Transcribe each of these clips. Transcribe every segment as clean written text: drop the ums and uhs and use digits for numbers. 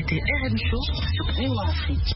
écoutez RM Show sur VOA Afrique.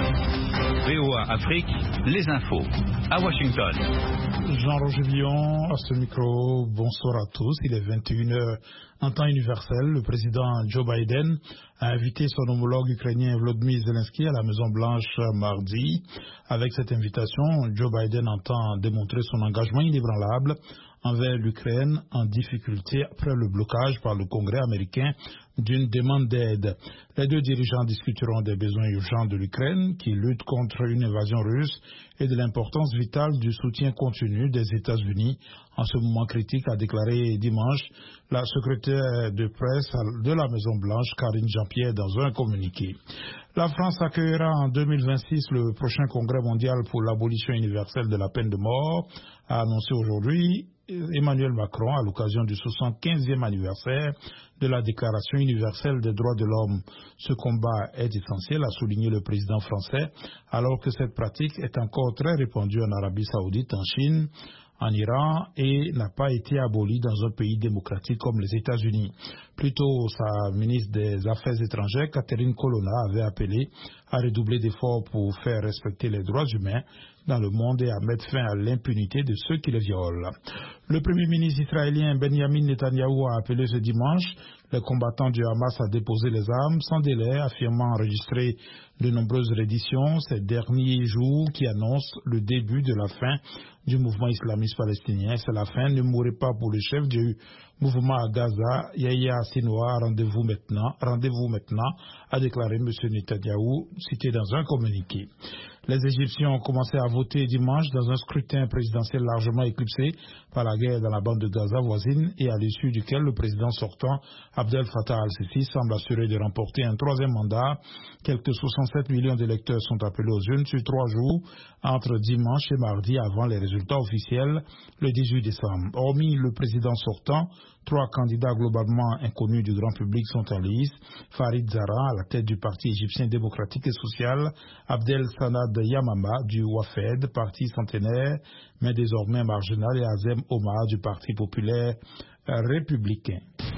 VOA Afrique, les infos. À Washington. Jean-Roger Villon, à ce micro, bonsoir à tous. Il est 21h en temps universel. Le président Joe Biden a invité son homologue ukrainien Volodymyr Zelensky à la Maison-Blanche mardi. Avec cette invitation, Joe Biden entend démontrer son engagement inébranlable envers l'Ukraine en difficulté après le blocage par le Congrès américain d'une demande d'aide. Les deux dirigeants discuteront des besoins urgents de l'Ukraine qui lutte contre une invasion russe et de l'importance vitale du soutien continu des États-Unis en ce moment critique, a déclaré dimanche la secrétaire de presse de la Maison-Blanche, Karine Jean-Pierre, dans un communiqué. La France accueillera en 2026 le prochain congrès mondial pour l'abolition universelle de la peine de mort, a annoncé aujourd'hui Emmanuel Macron à l'occasion du 75e anniversaire de la Déclaration universelle des droits de l'homme. Ce combat est essentiel, a souligné le président français, alors que cette pratique est encore très répandue en Arabie Saoudite, en Chine, en Iran et n'a pas été abolie dans un pays démocratique comme les États-Unis. Plus tôt, sa ministre des Affaires étrangères, Catherine Colonna, avait appelé à redoubler d'efforts pour faire respecter les droits humains dans le monde et à mettre fin à l'impunité de ceux qui les violent. Le premier ministre israélien Benjamin Netanyahou a appelé ce dimanche les combattants du Hamas à déposer les armes sans délai, affirmant enregistrer de nombreuses redditions ces derniers jours qui annoncent le début de la fin du mouvement islamiste palestinien. C'est la fin, ne mourrez pas pour le chef du mouvement à Gaza, Yahya Sinwar, rendez-vous maintenant, a déclaré M. Netanyahou, cité dans un communiqué. Les Égyptiens ont commencé à voter dimanche dans un scrutin présidentiel largement éclipsé par la guerre dans la bande de Gaza voisine et à l'issue duquel le président sortant, Abdel Fattah al-Sisi, semble assurer de remporter un troisième mandat. Quelques 67 millions d'électeurs sont appelés aux urnes sur 3 jours entre dimanche et mardi avant les résultats officiels le 18 décembre. Hormis le président sortant, 3 candidats globalement inconnus du grand public sont en lice. Farid Zara, à la tête du Parti égyptien démocratique et social, Abdel Sanad Yamama du Wafed, parti centenaire, mais désormais marginal, et Azem Omar du Parti populaire républicain.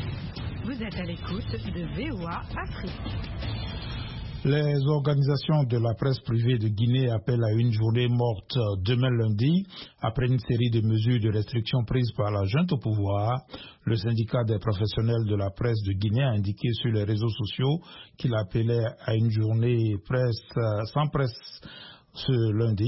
Vous êtes à l'écoute de VOA Afrique. Les organisations de la presse privée de Guinée appellent à une journée morte demain lundi après une série de mesures de restriction prises par la junte au pouvoir. Le syndicat des professionnels de la presse de Guinée a indiqué sur les réseaux sociaux qu'il appelait à une journée sans presse. Ce lundi,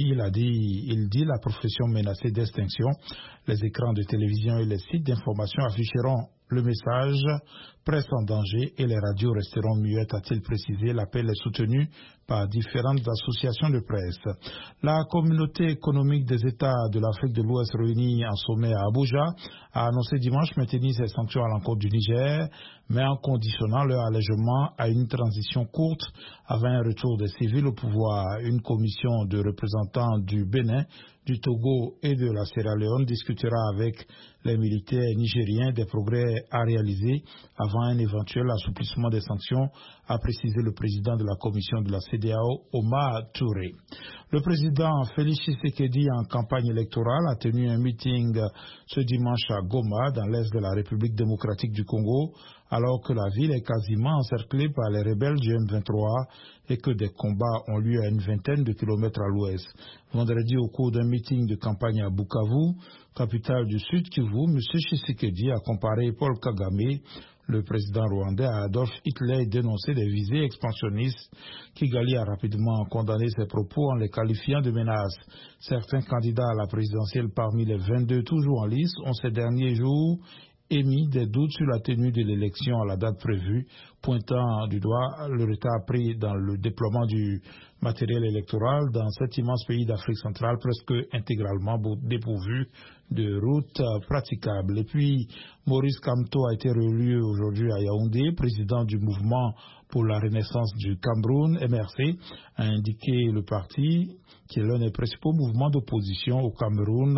il dit la profession menacée d'extinction. Les écrans de télévision et les sites d'information afficheront le message « Presse en danger » et les radios resteront muettes, a-t-il précisé. L'appel est soutenu par différentes associations de presse. La communauté économique des États de l'Afrique de l'Ouest réunie en sommet à Abuja a annoncé dimanche maintenir ses sanctions à l'encontre du Niger, mais en conditionnant leur allègement à une transition courte avant un retour des civils au pouvoir. Une commission de représentants du Bénin, du Togo et de la Sierra Leone discutera avec les militaires nigériens des progrès à réaliser avant un éventuel assouplissement des sanctions, a précisé le président de la commission de la CEDEAO, Omar Touré. Le président Félix Tshisekedi, en campagne électorale, a tenu un meeting ce dimanche à Goma, dans l'est de la République démocratique du Congo, alors que la ville est quasiment encerclée par les rebelles du M23 et que des combats ont lieu à une vingtaine de kilomètres à l'ouest. Vendredi, au cours d'un meeting de campagne à Bukavu, capitale du Sud Kivu, M. Tshisekedi a comparé Paul Kagame, le président rwandais, à Adolf Hitler, et dénoncé des visées expansionnistes. Kigali a rapidement condamné ses propos en les qualifiant de menaces. Certains candidats à la présidentielle parmi les 22 toujours en lice ont ces derniers jours émis des doutes sur la tenue de l'élection à la date prévue, pointant du doigt le retard pris dans le déploiement du matériel électoral dans cet immense pays d'Afrique centrale presque intégralement dépourvu de routes praticables. Et puis, Maurice Kamto a été réélu aujourd'hui à Yaoundé, président du mouvement pour la renaissance du Cameroun, MRC, a indiqué le parti qui est l'un des principaux mouvements d'opposition au Cameroun,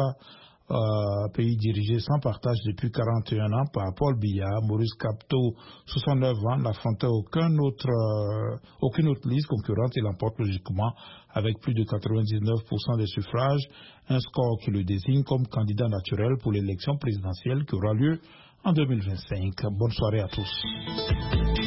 pays dirigé sans partage depuis 41 ans par Paul Biya. Maurice Kamto, 69 ans, n'affrontait aucune autre liste concurrente. Il emporte logiquement avec plus de 99% des suffrages, un score qui le désigne comme candidat naturel pour l'élection présidentielle qui aura lieu en 2025. Bonne soirée à tous.